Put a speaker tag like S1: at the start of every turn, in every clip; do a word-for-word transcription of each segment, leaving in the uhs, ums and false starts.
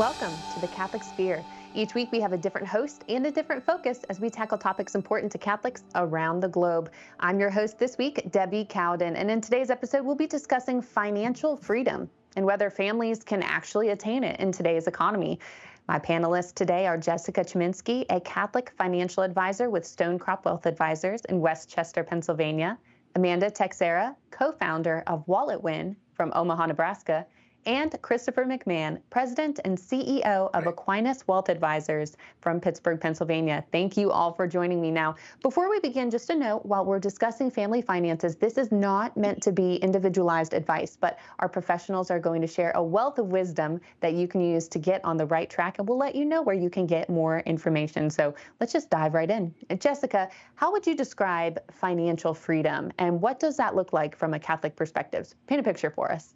S1: Welcome to the Catholic Sphere. Each week we have a different host and a different focus as we tackle topics important to Catholics around the globe. I'm your host this week, Debbie Cowden, and in today's episode we'll be discussing financial freedom and whether families can actually attain it in today's economy. My panelists today are Jessica Chminsky, a Catholic financial advisor with Stonecrop Wealth Advisors in Westchester, Pennsylvania, Amanda Texera, co-founder of WalletWin from Omaha, Nebraska, and Christopher McMahon, President and C E O of Aquinas Wealth Advisors from Pittsburgh, Pennsylvania. Thank you all for joining me. Now, before we begin, just a note, while we're discussing family finances, this is not meant to be individualized advice, but our professionals are going to share a wealth of wisdom that you can use to get on the right track, and we'll let you know where you can get more information. So let's just dive right in. And Jessica, how would you describe financial freedom, and what does that look like from a Catholic perspective? Paint a picture for us.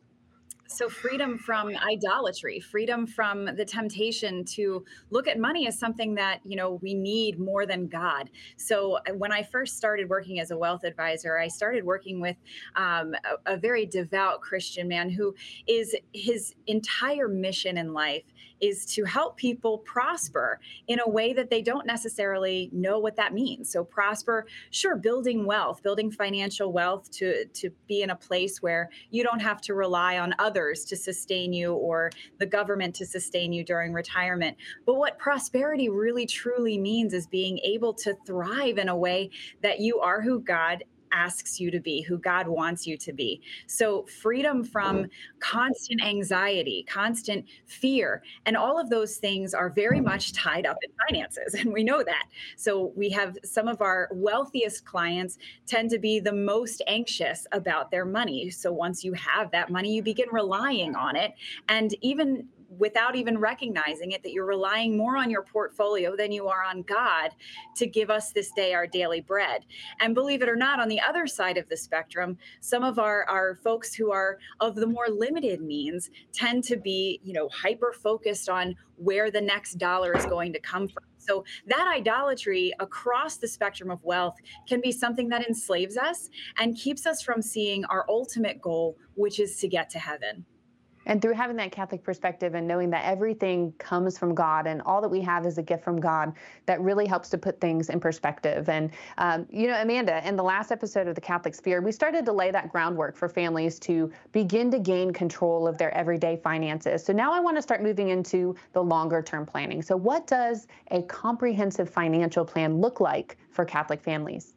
S2: So freedom from idolatry, freedom from the temptation to look at money as something that, you know, we need more than God. So when I first started working as a wealth advisor, I started working with um, a, a very devout Christian man who is his entire mission in life is to help people prosper in a way that they don't necessarily know what that means. So prosper, sure, building wealth, building financial wealth to, to be in a place where you don't have to rely on others to sustain you or the government to sustain you during retirement. But what prosperity really truly means is being able to thrive in a way that you are who God asks you to be, who God wants you to be. So freedom from constant anxiety, constant fear, and all of those things are very much tied up in finances. And we know that. So we have some of our wealthiest clients tend to be the most anxious about their money. So once you have that money, you begin relying on it. And even without even recognizing it, that you're relying more on your portfolio than you are on God to give us this day our daily bread. And believe it or not, on the other side of the spectrum, some of our, our folks who are of the more limited means tend to be, you know, hyper focused on where the next dollar is going to come from. So that idolatry across the spectrum of wealth can be something that enslaves us and keeps us from seeing our ultimate goal, which is to get to heaven.
S1: And through having that Catholic perspective and knowing that everything comes from God and all that we have is a gift from God, that really helps to put things in perspective. And, um, you know, Amanda, in the last episode of the Catholic Sphere, we started to lay that groundwork for families to begin to gain control of their everyday finances. So now I want to start moving into the longer term planning. So what does a comprehensive financial plan look like for Catholic families?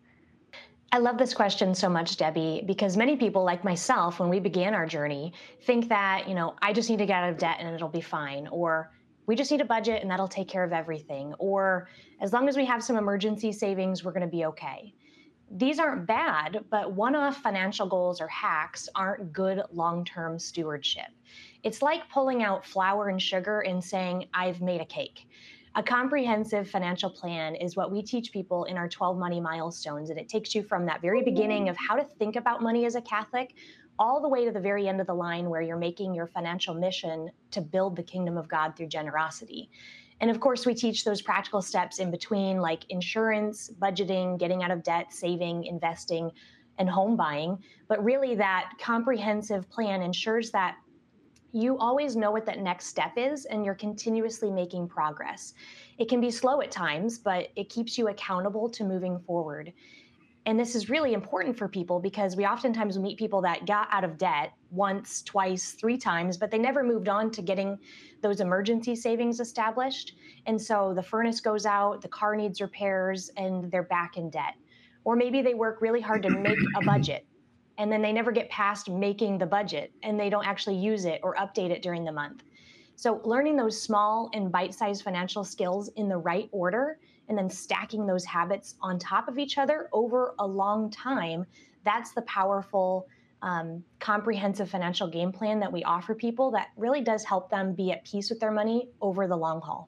S3: I love this question so much, Debbie, because many people like myself, when we began our journey, think that, you know, I just need to get out of debt and it'll be fine, or we just need a budget and that'll take care of everything, or as long as we have some emergency savings, we're going to be okay. These aren't bad, but one-off financial goals or hacks aren't good long-term stewardship. It's like pulling out flour and sugar and saying, I've made a cake. A comprehensive financial plan is what we teach people in our twelve money milestones. And it takes you from that very beginning of how to think about money as a Catholic all the way to the very end of the line where you're making your financial mission to build the kingdom of God through generosity. And of course, we teach those practical steps in between, like insurance, budgeting, getting out of debt, saving, investing, and home buying. But really, that comprehensive plan ensures that you always know what that next step is and you're continuously making progress. It can be slow at times, but it keeps you accountable to moving forward. And this is really important for people because we oftentimes meet people that got out of debt once, twice, three times, but they never moved on to getting those emergency savings established. And so the furnace goes out, the car needs repairs, and they're back in debt. Or maybe they work really hard to make a budget, and then they never get past making the budget and they don't actually use it or update it during the month. So learning those small and bite-sized financial skills in the right order and then stacking those habits on top of each other over a long time, that's the powerful, um, comprehensive financial game plan that we offer people that really does help them be at peace with their money over the long haul.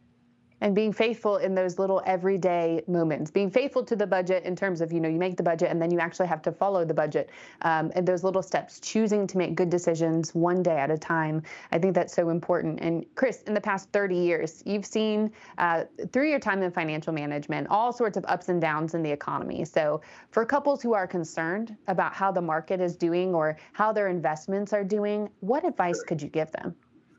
S1: And being faithful in those little everyday moments, being faithful to the budget in terms of, you know, you make the budget and then you actually have to follow the budget, um, and those little steps, choosing to make good decisions one day at a time. I think that's so important. And Chris, in the past thirty years, you've seen uh, through your time in financial management, all sorts of ups and downs in the economy. So for couples who are concerned about how the market is doing or how their investments are doing, what advice could you give them?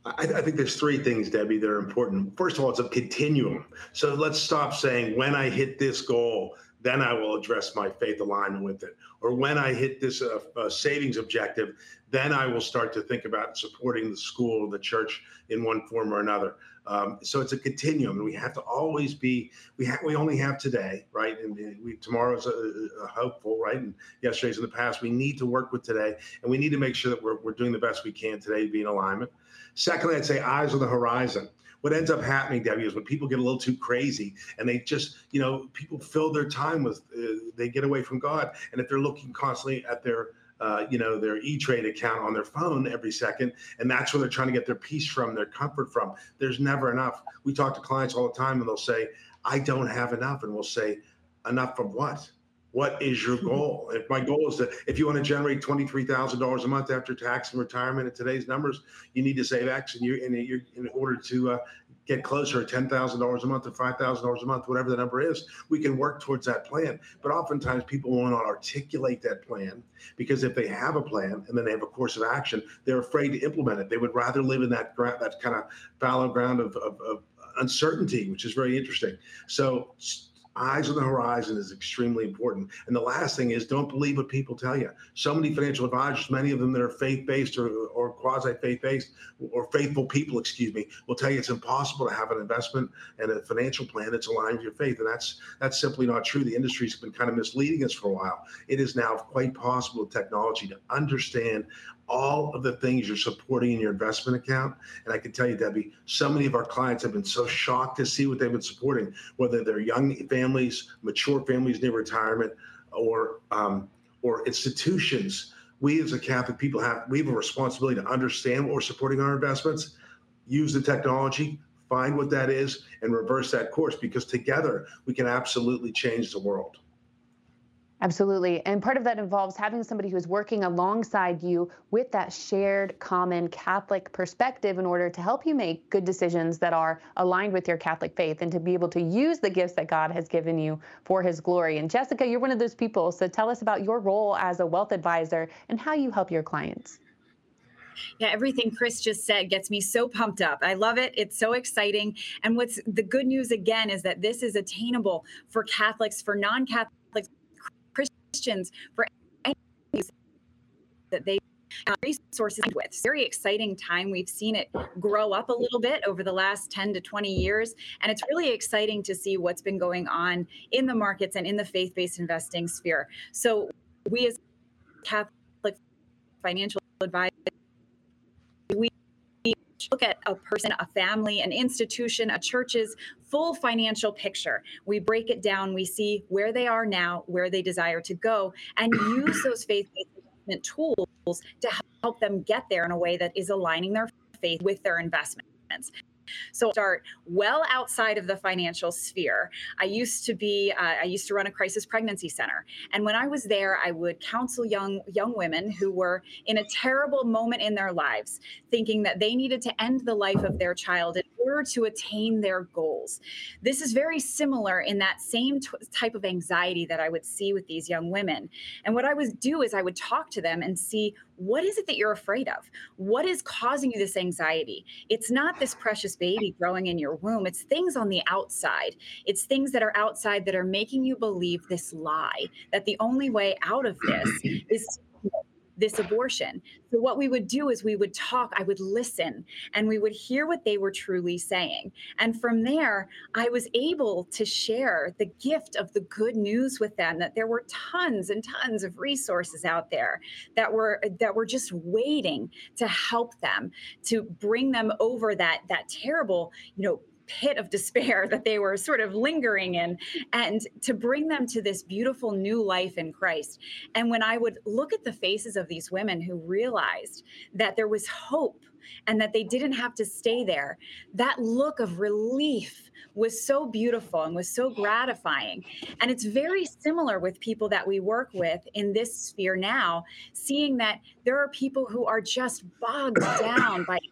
S4: I, I think there's three things, Debbie, that are important. First of all, it's a continuum. So let's stop saying when I hit this goal, then I will address my faith alignment with it. Or when I hit this uh, uh, savings objective, then I will start to think about supporting the school or the church in one form or another. Um, so it's a continuum, and we have to always be. We ha- we only have today, right? And we, tomorrow's a, a hopeful, right? And yesterday's in the past. We need to work with today, and we need to make sure that we're we're doing the best we can today to be in alignment. Secondly, I'd say eyes on the horizon. What ends up happening, Debbie, is when people get a little too crazy and they just, you know, people fill their time with, uh, they get away from God. And if they're looking constantly at their, uh, you know, their E-Trade account on their phone every second, and that's where they're trying to get their peace from, their comfort from, there's never enough. We talk to clients all the time and they'll say, I don't have enough. And we'll say, enough from what? What is your goal? If my goal is that if you want to generate twenty-three thousand dollars a month after tax and retirement at today's numbers, you need to save X, and you and you're in order to uh, get closer to ten thousand dollars a month or five thousand dollars a month, whatever the number is, we can work towards that plan. But oftentimes people will not articulate that plan because if they have a plan and then they have a course of action, they're afraid to implement it. They would rather live in that that kind of fallow ground of, of, of uncertainty, which is very interesting. So eyes on the horizon is extremely important. And the last thing is, don't believe what people tell you. So many financial advisors, many of them that are faith-based or, or quasi-faith-based or faithful people, excuse me, will tell you it's impossible to have an investment and a financial plan that's aligned with your faith. And that's that's simply not true. The industry's been kind of misleading us for a while. It is now quite possible with technology to understand all of the things you're supporting in your investment account. And I can tell you, Debbie, so many of our clients have been so shocked to see what they've been supporting, whether they're young families, mature families near retirement, or um, or institutions. We as a Catholic people have, we have a responsibility to understand what we're supporting our investments, use the technology, find what that is, and reverse that course, because together we can absolutely change the world.
S1: Absolutely. And part of that involves having somebody who is working alongside you with that shared common Catholic perspective in order to help you make good decisions that are aligned with your Catholic faith and to be able to use the gifts that God has given you for his glory. And Jessica, you're one of those people. So tell us about your role as a wealth advisor and how you help your clients.
S2: Yeah, everything Chris just said gets me so pumped up. I love it. It's so exciting. And what's the good news again is that this is attainable for Catholics, for non-Catholics, Christians, for any that they have resources with. It's a very exciting time. We've seen it grow up a little bit over the last ten to twenty years. And it's really exciting to see what's been going on in the markets and in the faith-based investing sphere. So we as Catholic financial advisors, we look at a person, a family, an institution, a church's full financial picture. We break it down. We see where they are now, where they desire to go, and use those faith-based investment tools to help them get there in a way that is aligning their faith with their investments. So start well outside of the financial sphere. I used to be, uh, I used to run a crisis pregnancy center. And when I was there, I would counsel young, young women who were in a terrible moment in their lives, thinking that they needed to end the life of their child in order to attain their goals. This is very similar in that same t- type of anxiety that I would see with these young women. And what I would do is I would talk to them and see, what is it that you're afraid of? What is causing you this anxiety? It's not this precious baby growing in your womb. It's things on the outside. It's things that are outside that are making you believe this lie, that the only way out of this is this abortion. So what we would do is we would talk, I would listen, and we would hear what they were truly saying. And from there, I was able to share the gift of the good news with them, that there were tons and tons of resources out there that were that were just waiting to help them, to bring them over that that terrible, you know, pit of despair that they were sort of lingering in, and to bring them to this beautiful new life in Christ. And when I would look at the faces of these women who realized that there was hope and that they didn't have to stay there, that look of relief was so beautiful and was so gratifying. And it's very similar with people that we work with in this sphere now, seeing that there are people who are just bogged down by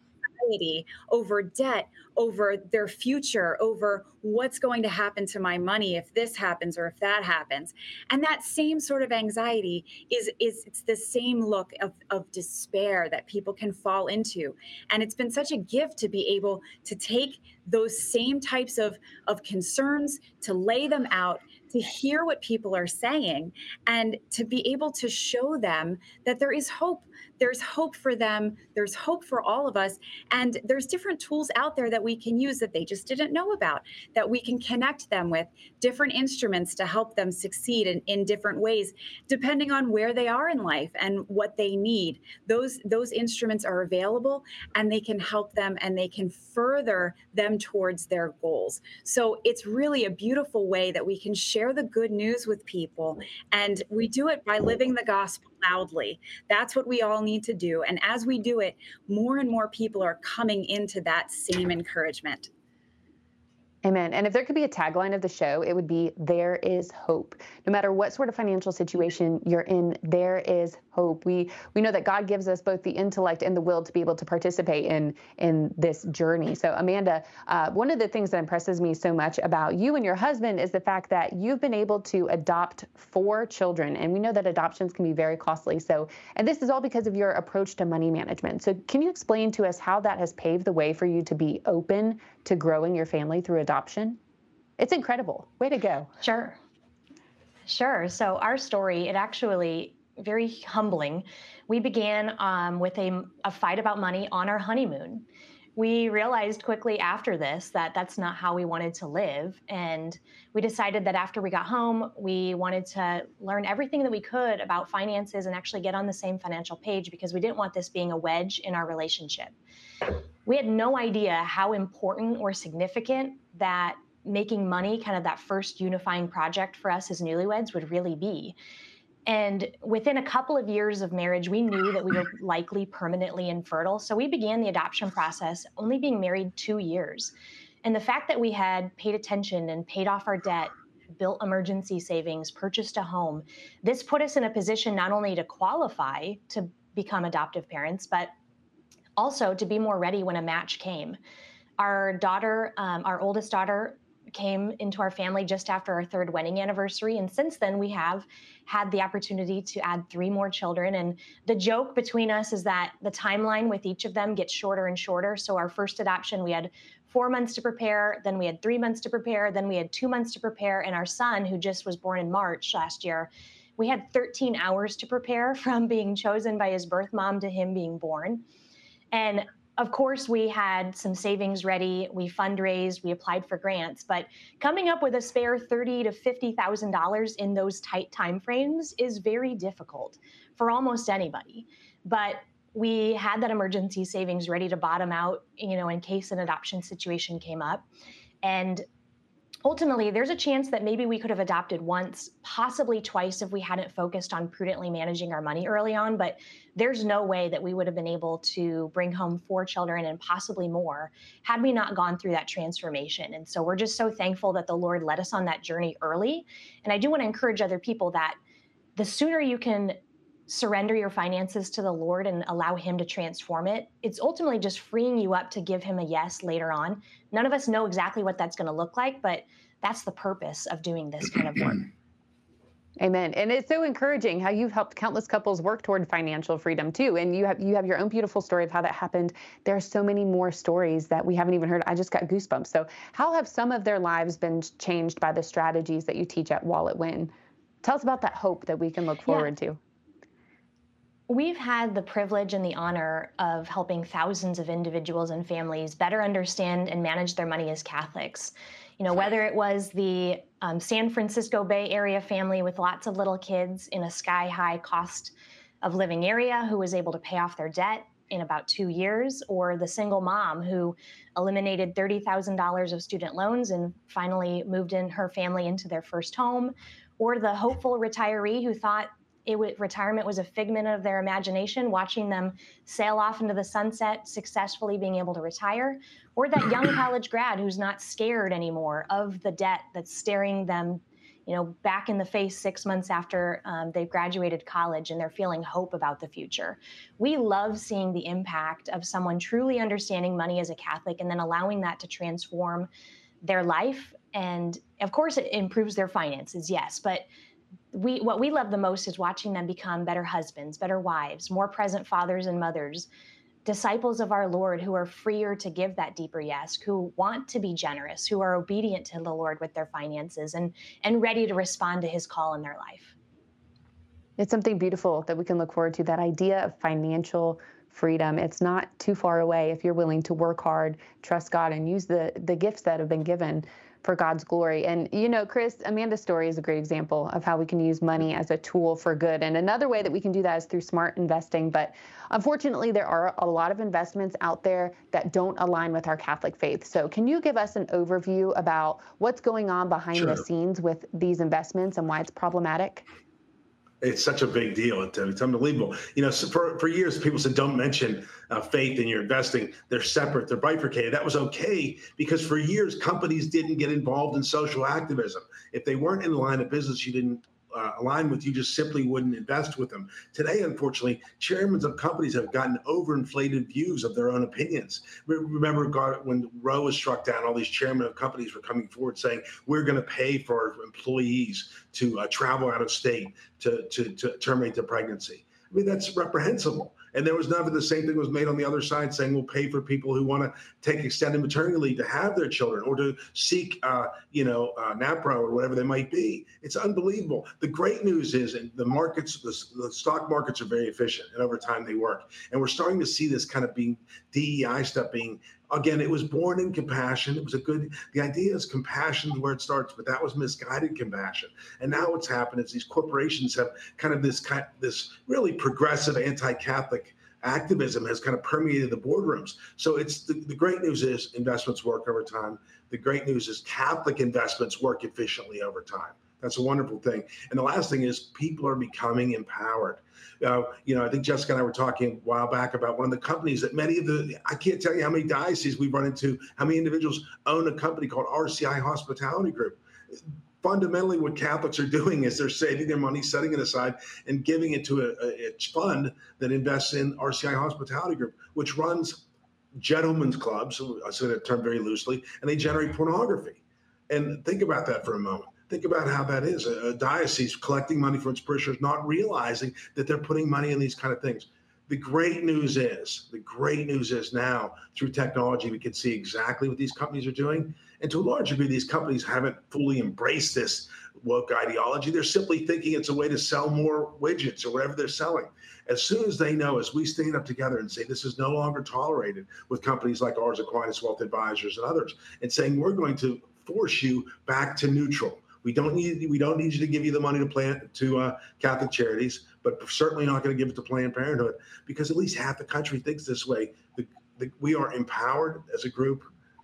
S2: anxiety over debt, over their future, over what's going to happen to my money if this happens or if that happens. And that same sort of anxiety is, is it's the same look of, of despair that people can fall into. And it's been such a gift to be able to take those same types of, of concerns, to lay them out, to hear what people are saying, and to be able to show them that there is hope. There's hope for them. There's hope for all of us. And there's different tools out there that we can use that they just didn't know about, that we can connect them with, different instruments to help them succeed in, in different ways, depending on where they are in life and what they need. Those, those instruments are available, and they can help them, and they can further them towards their goals. So it's really a beautiful way that we can share the good news with people. And we do it by living the gospel loudly. That's what we all need to do. And as we do it, more and more people are coming into that same encouragement.
S1: Amen. And if there could be a tagline of the show, it would be, there is hope. No matter what sort of financial situation you're in, there is hope. We we know that God gives us both the intellect and the will to be able to participate in, in this journey. So Amanda, uh, one of the things that impresses me so much about you and your husband is the fact that you've been able to adopt four children. And we know that adoptions can be very costly. So, and this is all because of your approach to money management. So can you explain to us how that has paved the way for you to be open to growing your family through adoption? It's incredible. Way to go.
S3: Sure. Sure. So our story, it actually very humbling. We began um, with a, a fight about money on our honeymoon. We realized quickly after this that that's not how we wanted to live. And we decided that after we got home, we wanted to learn everything that we could about finances and actually get on the same financial page, because we didn't want this being a wedge in our relationship. We had no idea how important or significant that making money, kind of that first unifying project for us as newlyweds, would really be. And within a couple of years of marriage, we knew that we were likely permanently infertile. So we began the adoption process only being married two years. And the fact that we had paid attention and paid off our debt, built emergency savings, purchased a home, this put us in a position not only to qualify to become adoptive parents, but also to be more ready when a match came. Our daughter, um, our oldest daughter, came into our family just after our third wedding anniversary. And since then, we have had the opportunity to add three more children. And the joke between us is that the timeline with each of them gets shorter and shorter. So our first adoption, we had four months to prepare, then we had three months to prepare, then we had two months to prepare. And our son, who just was born in March last year, we had thirteen hours to prepare from being chosen by his birth mom to him being born. And of course, we had some savings ready. We fundraised, we applied for grants, but coming up with a spare thirty thousand to fifty thousand dollars in those tight timeframes is very difficult for almost anybody. But we had that emergency savings ready to bottom out, you know, in case an adoption situation came up. And ultimately, there's a chance that maybe we could have adopted once, possibly twice, if we hadn't focused on prudently managing our money early on. But there's no way that we would have been able to bring home four children and possibly more had we not gone through that transformation. And so we're just so thankful that the Lord led us on that journey early. And I do want to encourage other people that the sooner you can surrender your finances to the Lord and allow Him to transform it, it's ultimately just freeing you up to give Him a yes later on. None of us know exactly what that's going to look like, but that's the purpose of doing this kind of work.
S1: Amen. And it's so encouraging how you've helped countless couples work toward financial freedom too. And you have you have your own beautiful story of how that happened. There are so many more stories that we haven't even heard. I just got goosebumps. So how have some of their lives been changed by the strategies that you teach at Wallet Win? Tell us about that hope that we can look forward yeah. to.
S3: We've had the privilege and the honor of helping thousands of individuals and families better understand and manage their money as Catholics. You know, whether it was the um, San Francisco Bay Area family with lots of little kids in a sky-high cost of living area who was able to pay off their debt in about two years, or the single mom who eliminated thirty thousand dollars of student loans and finally moved in her family into their first home, or the hopeful retiree who thought It w- retirement was a figment of their imagination, watching them sail off into the sunset, successfully being able to retire, or that young college grad who's not scared anymore of the debt that's staring them, you know, back in the face six months after um, they've graduated college and they're feeling hope about the future. We love seeing the impact of someone truly understanding money as a Catholic and then allowing that to transform their life. And of course, it improves their finances, yes, but we what we love the most is watching them become better husbands, better wives, more present fathers and mothers, disciples of our Lord who are freer to give that deeper yes, who want to be generous, who are obedient to the Lord with their finances and, and ready to respond to his call in their life.
S1: It's something beautiful that we can look forward to, that idea of financial freedom. It's not too far away if you're willing to work hard, trust God, and use the, the gifts that have been given for God's glory. And, you know, Chris, Amanda's story is a great example of how we can use money as a tool for good. And another way that we can do that is through smart investing. But unfortunately, there are a lot of investments out there that don't align with our Catholic faith. So can you give us an overview about what's going on behind
S4: Sure.
S1: the scenes with these investments and why it's problematic?
S4: It's such a big deal. It's, it's unbelievable. You know, so for, for years, people said, don't mention uh, faith in your investing. They're separate. They're bifurcated. That was okay because for years, companies didn't get involved in social activism. If they weren't in the line of business you didn't uh, align with, you just simply wouldn't invest with them. Today, unfortunately, chairmen of companies have gotten overinflated views of their own opinions. Remember God, when Roe was struck down, all these chairmen of companies were coming forward saying, we're going to pay for our employees to uh, travel out of state to, to, to terminate the pregnancy. I mean, that's reprehensible. And there was never the same thing was made on the other side saying we'll pay for people who want to take extended maternity leave to have their children or to seek, uh, you know, uh, NAPRO or whatever they might be. It's unbelievable. The great news is and the markets, the, the stock markets are very efficient and over time they work. And we're starting to see this kind of being D E I stuff being, again, it was born in compassion. It was a good, the idea is compassion is where it starts, but that was misguided compassion. And now what's happened is these corporations have kind of this kind, this really progressive anti-Catholic activism has kind of permeated the boardrooms. So it's the, the great news is investments work over time. The great news is Catholic investments work efficiently over time. That's a wonderful thing. And the last thing is people are becoming empowered. Uh, you know, I think Jessica and I were talking a while back about one of the companies that many of the, I can't tell you how many dioceses we've run into, how many individuals own a company called R C I Hospitality Group. Fundamentally, what Catholics are doing is they're saving their money, setting it aside, and giving it to a, a fund that invests in R C I Hospitality Group, which runs gentlemen's clubs, I say that term very loosely, and they generate pornography. And think about that for a moment. Think about how that is. A, a diocese collecting money from its parishioners, not realizing that they're putting money in these kind of things. The great news is, the great news is now through technology, we can see exactly what these companies are doing. And to a large degree, these companies haven't fully embraced this woke ideology. They're simply thinking it's a way to sell more widgets or whatever they're selling. As soon as they know, as we stand up together and say this is no longer tolerated with companies like ours, Aquinas Wealth Advisors and others, and saying we're going to force you back to neutral. We don't need we don't need you to give you the money to plan to uh, Catholic charities, but certainly not going to give it to Planned Parenthood because at least half the country thinks this way. The, the, we are empowered as a group,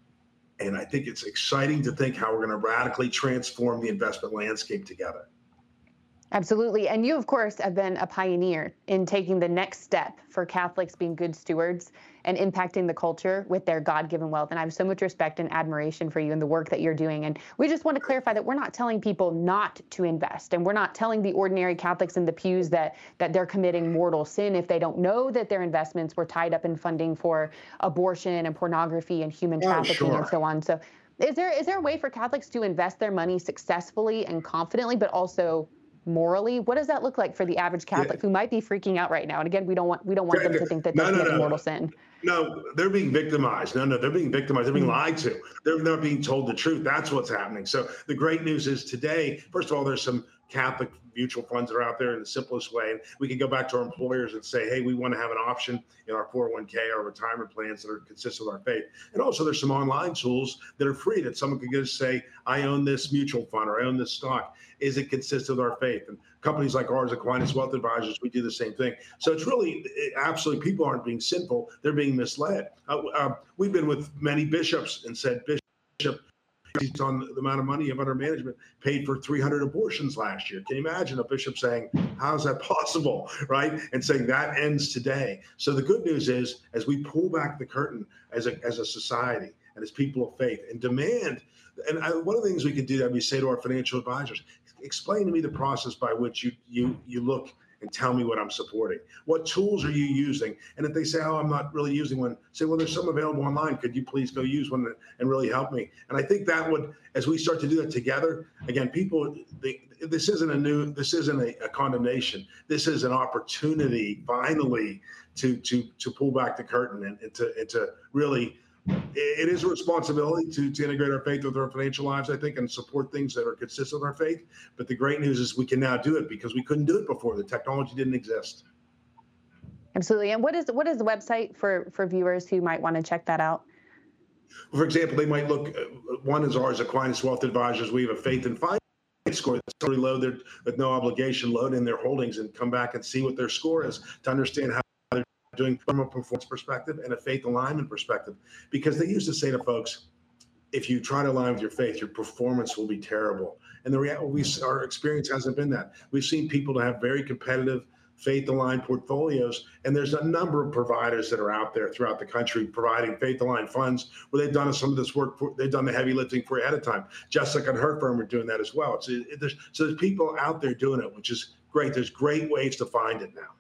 S4: and I think it's exciting to think how we're going to radically transform the investment landscape together.
S1: Absolutely. And you, of course, have been a pioneer in taking the next step for Catholics being good stewards and impacting the culture with their God-given wealth. And I have so much respect and admiration for you and the work that you're doing. And we just want to clarify that we're not telling people not to invest. And we're not telling the ordinary Catholics in the pews that, that they're committing mortal sin if they don't know that their investments were tied up in funding for abortion and pornography and human trafficking oh, sure. and so on. So is there is there a way for Catholics to invest their money successfully and confidently, but also morally? What does that look like for the average Catholic yeah. who might be freaking out right now? And again, we don't want we don't want them to think that they're
S4: no,
S1: committing
S4: no, no.
S1: mortal sin.
S4: No, they're being victimized. No, no, they're being victimized. They're being lied to. They're not being told the truth. That's what's happening. So the great news is today, first of all, there's some Catholic mutual funds that are out there in the simplest way. And we can go back to our employers and say, hey, we want to have an option in our four oh one k, our retirement plans that are consistent with our faith. And also there's some online tools that are free that someone can just say, I own this mutual fund or I own this stock. Is it consistent with our faith? And companies like ours, Aquinas Wealth Advisors, we do the same thing. So it's really, it, absolutely, people aren't being sinful. They're being misled. Uh, uh, we've been with many bishops and said, Bishop, on the amount of money of under management paid for three hundred abortions last year. Can you imagine a bishop saying, how is that possible, right? And saying that ends today. So the good news is, as we pull back the curtain as a, as a society and as people of faith and demand, and I, one of the things we could do that we say to our financial advisors, explain to me the process by which you you you look and tell me what I'm supporting. What tools are you using? And if they say, oh, I'm not really using one, say, well, there's some available online. Could you please go use one and really help me? And I think that would, as we start to do that together, again, people, they, this isn't a new, this isn't a, a condemnation. This is an opportunity, finally, to to to pull back the curtain and, and to and to really, it is a responsibility to, to integrate our faith with our financial lives, I think, and support things that are consistent with our faith. But the great news is we can now do it because we couldn't do it before. The technology didn't exist.
S1: Absolutely. And what is what is the website for, for viewers who might want to check that out?
S4: For example, they might look, one is ours, Aquinas Wealth Advisors. We have a faith and finance score that's already loaded with no obligation, load in their holdings and come back and see what their score is to understand how doing from a performance perspective and a faith alignment perspective, because they used to say to folks, if you try to align with your faith, your performance will be terrible. And the reality, we, our experience hasn't been that. We've seen people to have very competitive faith aligned portfolios, and there's a number of providers that are out there throughout the country providing faith aligned funds where they've done some of this work, for, they've done the heavy lifting for you ahead of time. Jessica and her firm are doing that as well. So there's, so there's people out there doing it, which is great. There's great ways to find it now.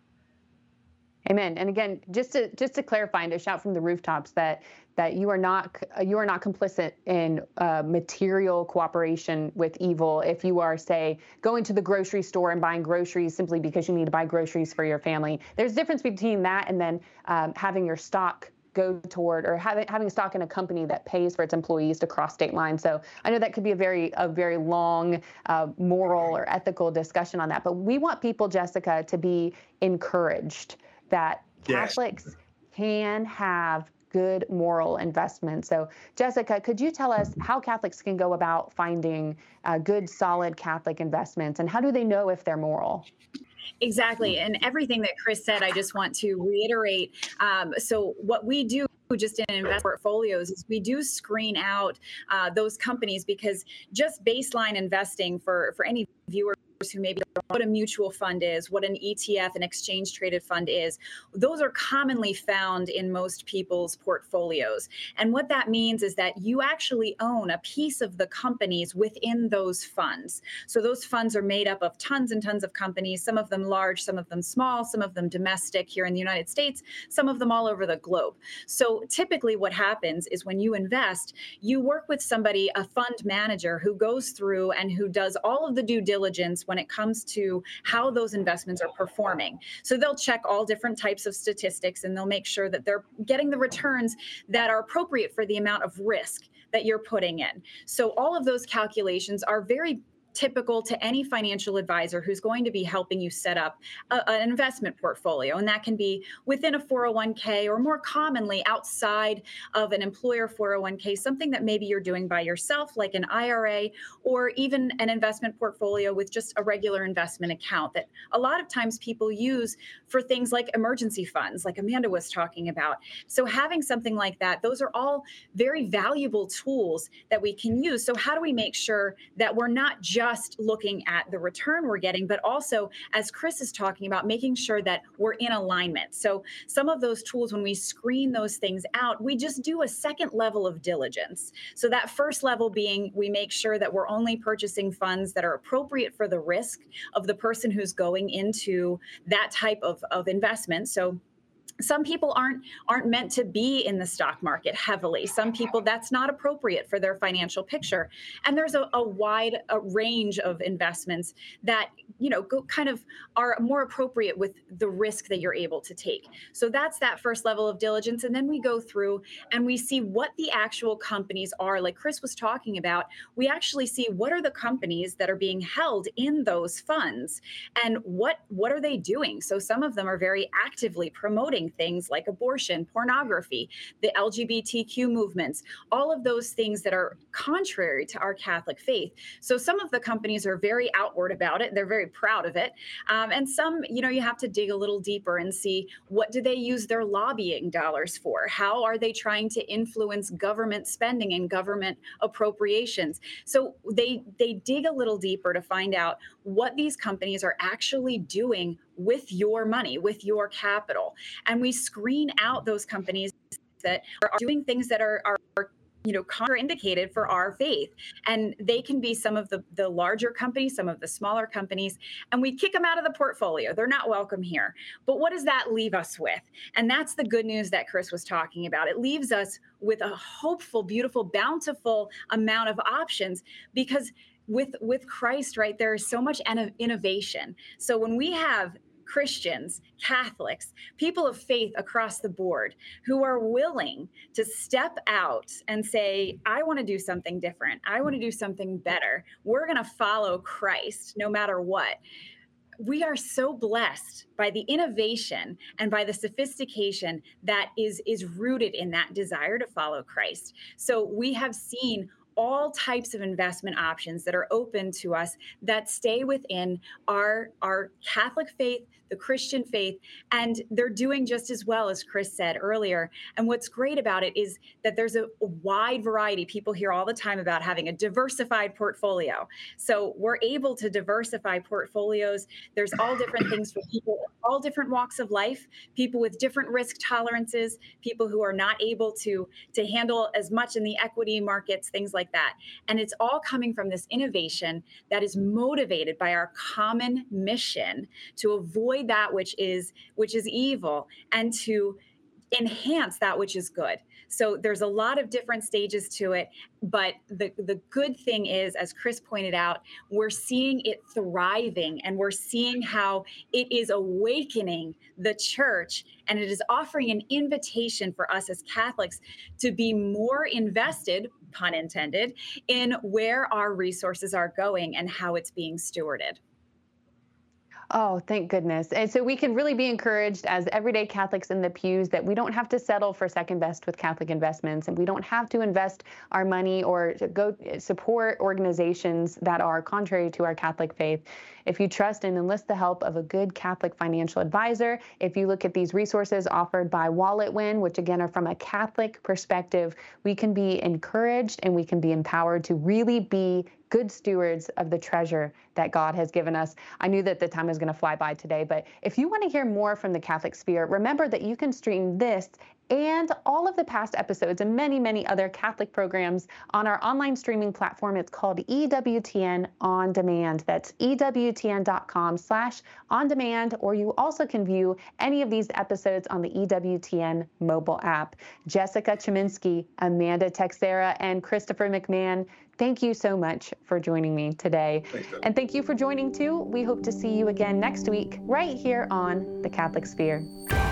S1: Amen. And again, just to just to clarify and to shout from the rooftops that that you are not you are not complicit in uh, material cooperation with evil. If you are, say, going to the grocery store and buying groceries simply because you need to buy groceries for your family, there's a difference between that and then um, having your stock go toward or having having stock in a company that pays for its employees to cross state lines. So I know that could be a very a very long uh, moral or ethical discussion on that. But we want people, Jessica, to be encouraged that Catholics yes. can have good moral investments. So, Jessica, could you tell us how Catholics can go about finding uh, good, solid Catholic investments, and how do they know if they're moral?
S2: Exactly. And everything that Chris said, I just want to reiterate. Um, so what we do just in investment portfolios is we do screen out uh, those companies, because just baseline investing for, for any viewer who maybe don't know what a mutual fund is, what an E T F, an exchange traded fund is, those are commonly found in most people's portfolios. And what that means is that you actually own a piece of the companies within those funds. So those funds are made up of tons and tons of companies, some of them large, some of them small, some of them domestic here in the United States, some of them all over the globe. So typically what happens is when you invest, you work with somebody, a fund manager, who goes through and who does all of the due diligence when it comes to how those investments are performing. So they'll check all different types of statistics, and they'll make sure that they're getting the returns that are appropriate for the amount of risk that you're putting in. So all of those calculations are very typical to any financial advisor who's going to be helping you set up a, an investment portfolio. And that can be within a four oh one k, or more commonly outside of an employer four oh one k, something that maybe you're doing by yourself, like an I R A, or even an investment portfolio with just a regular investment account that a lot of times people use for things like emergency funds, like Amanda was talking about. So having something like that, those are all very valuable tools that we can use. So how do we make sure that we're not just just looking at the return we're getting, but also, as Chris is talking about, making sure that we're in alignment. So some of those tools, when we screen those things out, we just do a second level of diligence. So that first level being, we make sure that we're only purchasing funds that are appropriate for the risk of the person who's going into that type of, of investment. So some people aren't aren't meant to be in the stock market heavily. Some people, that's not appropriate for their financial picture. And there's a, a wide a range of investments that, you know, go, kind of are more appropriate with the risk that you're able to take. So that's that first level of diligence. And then we go through and we see what the actual companies are. Like Chris was talking about, we actually see what are the companies that are being held in those funds, and what what are they doing. So some of them are very actively promoting things like abortion, pornography, the L G B T Q movements, all of those things that are contrary to our Catholic faith. So some of the companies are very outward about it. They're very proud of it. Um, and some, you know, you have to dig a little deeper and see, what do they use their lobbying dollars for? How are they trying to influence government spending and government appropriations? So they they dig a little deeper to find out what these companies are actually doing with your money, with your capital. And we screen out those companies that are doing things that are, are you know, contraindicated for our faith. And they can be some of the, the larger companies, some of the smaller companies, and we kick them out of the portfolio. They're not welcome here. But what does that leave us with? And that's the good news that Chris was talking about. It leaves us with a hopeful, beautiful, bountiful amount of options, because with, with Christ, right, there is so much innovation. So when we have Christians, Catholics, people of faith across the board who are willing to step out and say, I want to do something different. I want to do something better. We're going to follow Christ no matter what. We are so blessed by the innovation and by the sophistication that is, is rooted in that desire to follow Christ. So we have seen all types of investment options that are open to us that stay within our, our Catholic faith, the Christian faith, and they're doing just as well, as Chris said earlier. And what's great about it is that there's a wide variety. People hear all the time about having a diversified portfolio. So we're able to diversify portfolios. There's all different things for people, all different walks of life, people with different risk tolerances, people who are not able to, to handle as much in the equity markets, things like that. And it's all coming from this innovation that is motivated by our common mission to avoid that which is which is evil and to enhance that which is good. So there's a lot of different stages to it, but the the good thing is, as Chris pointed out, we're seeing it thriving, and we're seeing how it is awakening the church, and it is offering an invitation for us as Catholics to be more invested, pun intended, in where our resources are going and how it's being stewarded.
S1: Oh, thank goodness. And so we can really be encouraged as everyday Catholics in the pews that we don't have to settle for second best with Catholic investments, and we don't have to invest our money or to go support organizations that are contrary to our Catholic faith. If you trust and enlist the help of a good Catholic financial advisor, if you look at these resources offered by WalletWin, which again are from a Catholic perspective, we can be encouraged and we can be empowered to really be good stewards of the treasure that God has given us. I knew that the time was going to fly by today, but if you want to hear more from the Catholic Sphere, remember that you can stream this and all of the past episodes and many, many other Catholic programs on our online streaming platform. It's called E W T N On Demand. That's E W T N dot com slash on demand, or you also can view any of these episodes on the E W T N mobile app. Jessica Cheminsky, Amanda Texera, and Christopher McMahon, thank you so much for joining me today.
S4: Thanks,
S1: and thank you for joining too. We hope to see you again next week right here on The Catholic Sphere.